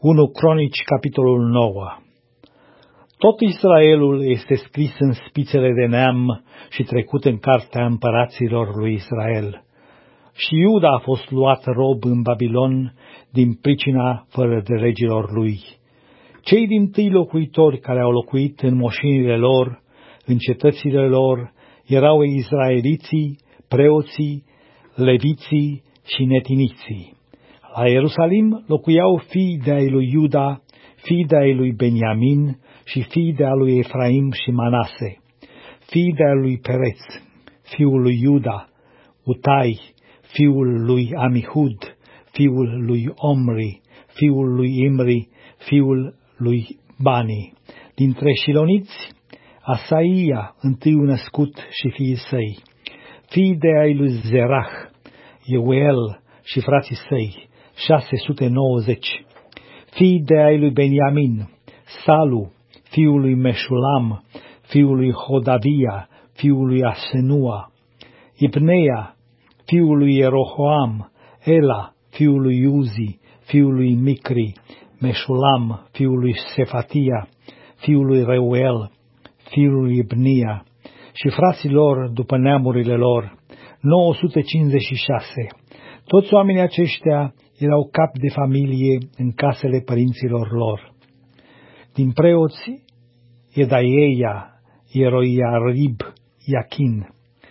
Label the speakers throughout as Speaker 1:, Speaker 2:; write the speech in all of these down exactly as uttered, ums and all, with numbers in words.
Speaker 1: unu Cronici, capitolul nouă. Tot Israelul este scris în spițele de neam și trecut în cartea împăraților lui Israel. Și Iuda a fost luat rob în Babilon din pricina fără de legilor lui. Cei dintâi locuitori care au locuit în moșinile lor, în cetățile lor, erau izraeliții, preoții, leviții și netiniții. La Ierusalim locuiau fii de ai lui Iuda, fii de ai lui Beniamin și fii de ai lui Efraim și Manase, fii de ai lui Pereț, fiul lui Iuda, Utai, fiul lui Amihud, fiul lui Omri, fiul lui Imri, fiul lui Bani. Dintre șiloniți, Asaia, întâiul născut și fiii săi, fii de ai lui Zerah, Euel și frații săi, șase sute nouăzeci, fii de ai lui Beniamin, Salu, fiul lui Meșulam, fiul lui Hodavia, fiul lui Asenua, Ibneia, fiul lui Ierohoam, Ela, fiul lui Uzi, fiul lui Micri, Meșulam, fiul lui Sefatia, fiul lui Reuel, fiul lui Ibnia, și frații lor după neamurile lor, nouă sute cincizeci și șase. Toți oamenii aceștia erau capi de familie în casele părinților lor. Din preoți, Edaieia, Ieroiarib, Iachin,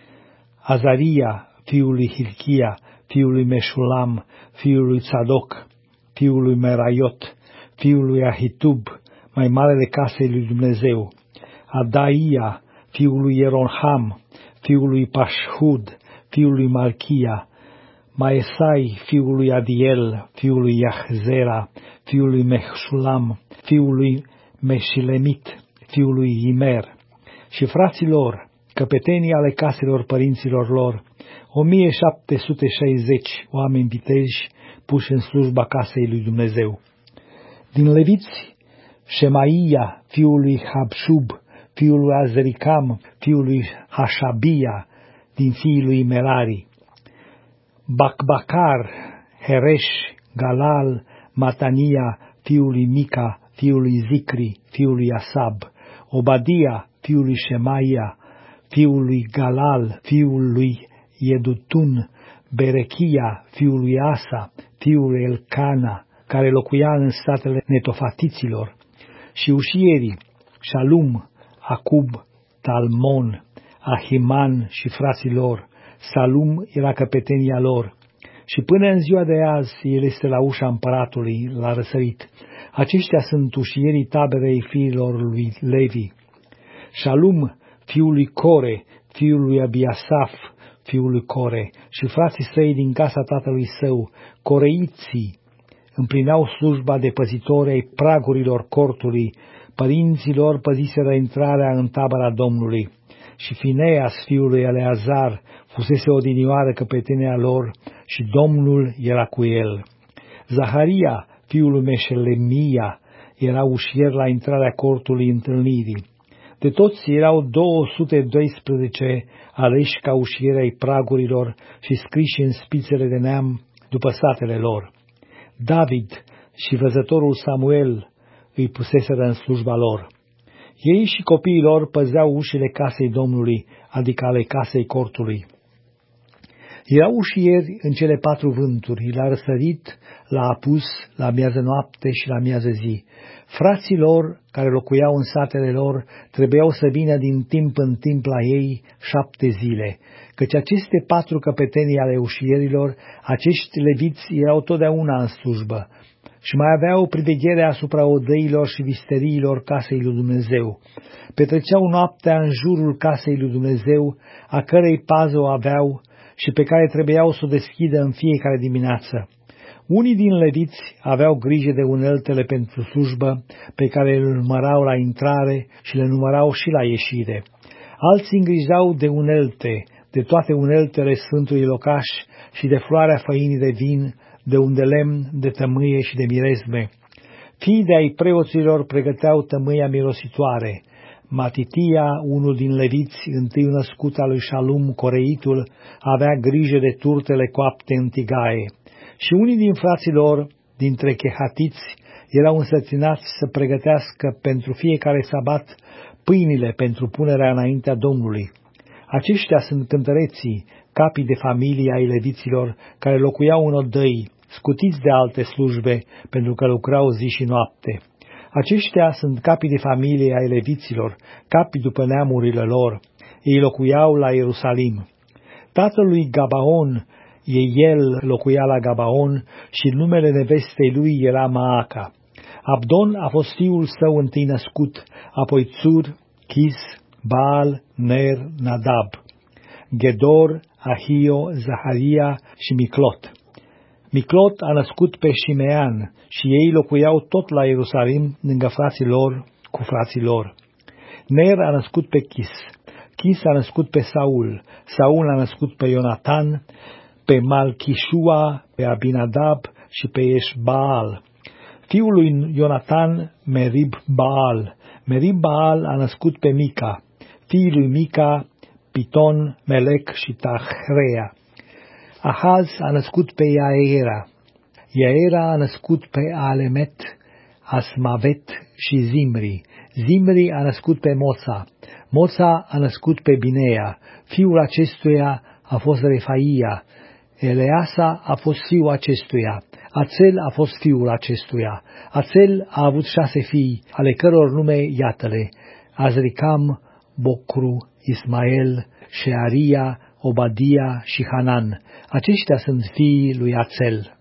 Speaker 1: Azaria, fiul lui Hilchia, fiul lui Meșulam, fiul lui Tzadok, fiul lui Meraiot, fiul lui Ahitub, mai marele casei lui Dumnezeu, Adaia, fiul lui Ieronham, fiul lui Pashhud, fiul lui Malchia, Maesai, fiul lui Adiel, fiul lui Iahzera, fiul lui Meșulam, fiul lui Meșilemit, fiul lui Imer, și frații lor, căpetenii ale caselor părinților lor, o mie șapte sute șaizeci oameni viteji puși în slujba casei lui Dumnezeu. Din leviți, Shemaia, fiul lui Habshub, fiul lui Azericam, fiul lui Hashabia, din fiii lui Merari, Bacbacar, Heresh, Galal, Matania, fiul lui Mica, fiul lui Zicri, fiul lui Asab, Obadia, fiul lui Shemaia, fiul lui Galal, fiul lui Yedutun, Berechia, fiul lui Asa, fiul lui Elcana, care locuia în statele netofatiților, și ușierii, Shalum, Acub, Talmon, Ahiman și frații lor. Salum era căpetenia lor, și până în ziua de azi el este la ușa împăratului, la răsărit. Aceștia sunt ușierii taberei fiilor lui Levi. Shalum, fiul lui Core, fiul lui Abiasaf, fiul lui Core, și frații săi din casa tatălui său, coreiții, împlineau slujba de păzitori ai pragurilor cortului, părinților păziseră intrarea în tabăra Domnului. Și Fineas, fiul lui Eleazar, fusese odinioară căpetenia lor și Domnul era cu el. Zaharia, fiul lui Meșelemia, era ușier la intrarea cortului întâlnirii. De toți erau două sute doisprezece aleși ca ușieri ai pragurilor și scriși în spițele de neam după satele lor. David și văzătorul Samuel îi puseseră în slujba lor. Ei și copiii lor păzeau ușile casei Domnului, adică ale casei cortului. Erau ușieri în cele patru vânturi, la răsărit, la apus, la miază noapte și la miază zi. Frații lor, care locuiau în satele lor, trebuiau să vină din timp în timp la ei șapte zile, căci aceste patru căpetenii ale ușierilor, acești leviți erau totdeauna în slujbă, și mai aveau priveghere asupra odăilor și visteriilor casei lui Dumnezeu. Petreceau noaptea în jurul casei lui Dumnezeu, a cărei pază o aveau și pe care trebuiau să o deschidă în fiecare dimineață. Unii din leviți aveau grijă de uneltele pentru slujbă, pe care le numărau la intrare și le numărau și la ieșire. Alții îngrijau de unelte, de toate uneltele sfântului locaș și de floarea făinii de vin, de un de lemn, de tămâie și de miresme. Fii de ai preoților pregăteau tămâia mirositoare. Matitia, unul din leviți, întâi născut al lui Shalum, coreitul, avea grijă de turtele coapte în tigaie. Și unii din frații lor, dintre chehatiți, erau însărținați să pregătească pentru fiecare sabat pâinile pentru punerea înaintea Domnului. Aceștia sunt cântăreții, capii de familie ai leviților, care locuiau în odăi, scutiți de alte slujbe, pentru că lucrau zi și noapte. Aceștia sunt capii de familie ai leviților, capii după neamurile lor. Ei locuiau la Ierusalim. Tatăl lui Gabaon, el locuia la Gabaon și numele nevestei lui era Maaca. Abdon a fost fiul său întâi născut, apoi Tsur, Chis, Baal, Ner, Nadab, Gedor, Ahio, Zaharia și Miclot. Miclot a născut pe Shimean și ei locuiau tot la Ierusalim, lângă frații lor, cu frații lor. Ner a născut pe Chis, Chis a născut pe Saul, Saul a născut pe Ionatan, pe Malchishua, pe Abinadab și pe Eșbaal. Fiul lui Ionatan, Merib Baal. Merib Baal a născut pe Mica, fiul lui Mica, Piton, Melec și Tahrea. Ahaz a născut pe Iaera. Iaera a născut pe Alemet, Asmavet și Zimri. Zimri a născut pe Moța. Moța a născut pe Binea. Fiul acestuia a fost Refaia. Eleasa a fost fiul acestuia. Ațel a fost fiul acestuia. Ațel a avut șase fii, ale căror nume iată-le: Azricam, Bocru, Ismael, Shearia, Obadia și Hanan. Aceștia sunt fiii lui Ațel.